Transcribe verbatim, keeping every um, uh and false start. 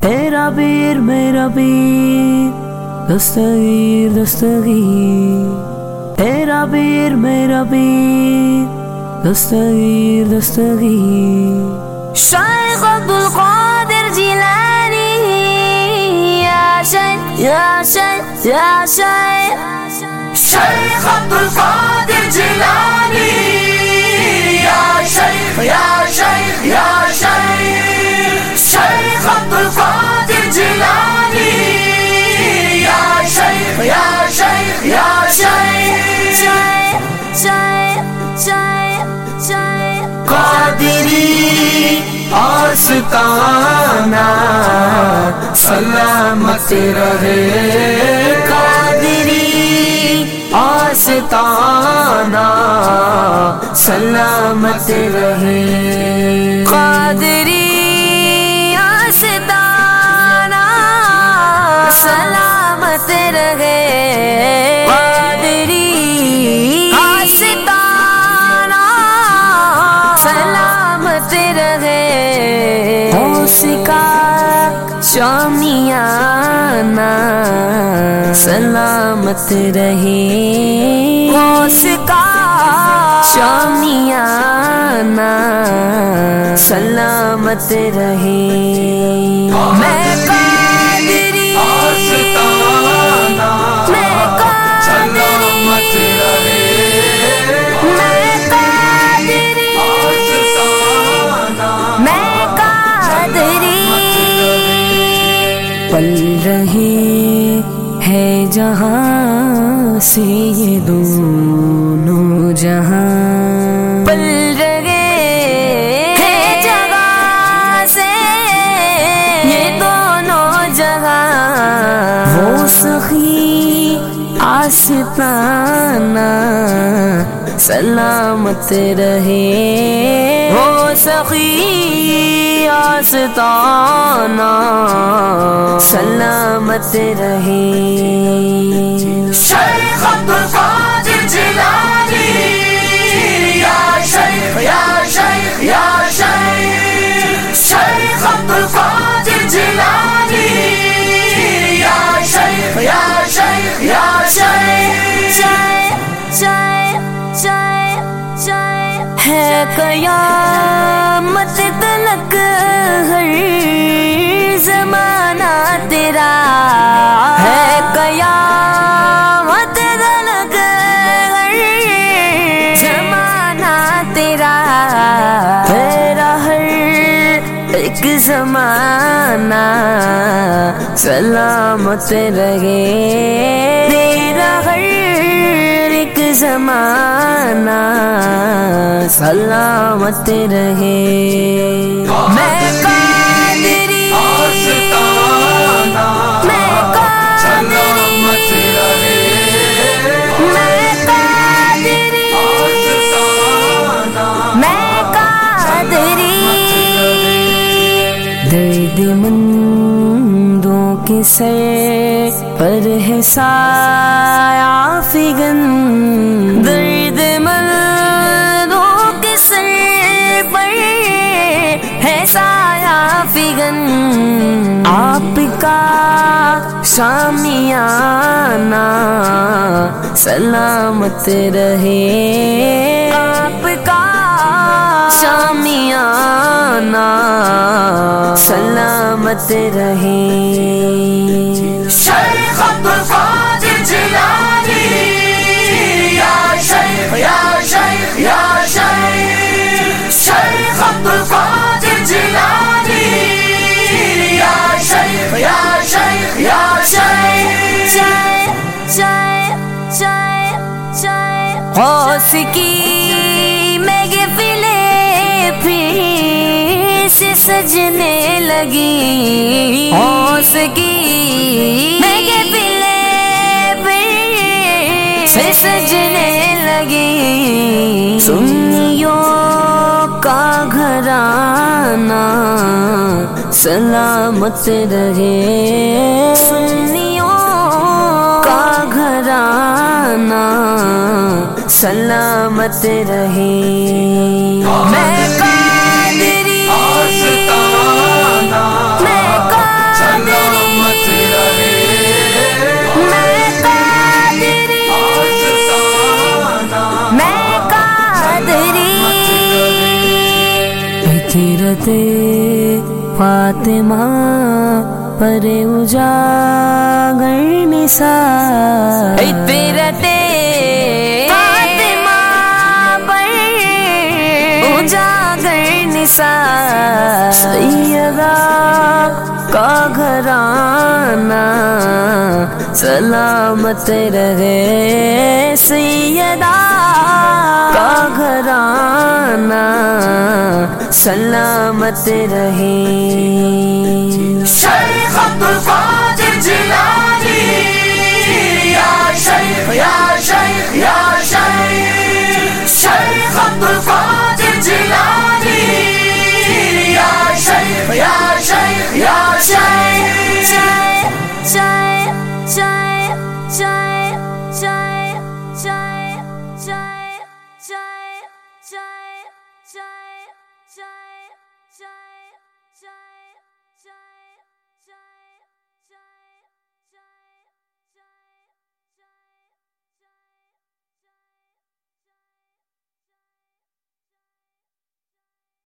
تیرا پیر میرا پیر دستگیر دستگیر، تیرا پیر میرا پیر دستگیر دستگیر، شیخ عبدالقادر جیلانی یا شیخ یا شیخ یا شیخ، شیخ عبدالقادر جیلانی یا شیخ یا شیخ یا شیخ، شیخ عبدالقادر جیلانی یا شیخ یا شیخ یا شیخ، قادری آستانہ سلامت رہے، قادری آستانہ سلامت رہے، قادری آستانہ سلامت رہے، قادری آستانہ سلامت رہے، غوث کا شامیانہ سلامت رہے، غوث کا شامیانہ سلامت رہے، میں قادری آستانہ میں قادری سلامت رہے، میں قادری آستانہ میں قادری، پل رہے ہے جہاں سے یہ دونوں جہاں، پل رہے ہے جگہ سے یہ دونوں جہاں، وہ سخی آستانہ سلامت رہے، وہ سخی آستانہ سلامت رہے، شیخ عبدالقادر جیلانی یا شیخ یا شیخ یا شیخ، شیخ عبدالقادر جیلانی یا شیخ یا شیخ یا شیخ، ہے قیامت تلک ہر زمانہ تیرا، ہے قیامت تلک ہر زمانہ تیرا، تیرا ہر ایک زمانہ سلامت رہے، تیرا ہر ایک زمانہ سلامت رہے، میں قادری آستانہ میں قادری سلامت رہے، میں قادری آستانہ میں قادری، درد مندوں کے سر پر ہے سایہ فگن، درد مندوں کے سر پر ہے سایہ فگن، آپ کا شامیانہ سلامت رہے، آپ کا شامیانہ سلامت رہے، شیخ عبدالقادر جیلانی یا شیخ یا شیخ یا شیخ، شیخ عبدالقادر جیلانی یا شیخ یا شیخ یا شیخ، غوث کی محفلیں پھر سے سجنے لگی، غوث کی محفلیں پھر سے سجنے لگی، سنیوں کا گھرانہ سلامت رہے، سنیوں کا گھرانہ سلامت رہے، میں قادری آستانہ میں قادری حضرت فاطمہ پر اجاگر نثار، حضرت فاطمہ پر اجاگر نثار، سیدہ کا گھرانہ سلامت رہے، سیدہ کا گھرانہ سلامت رہے۔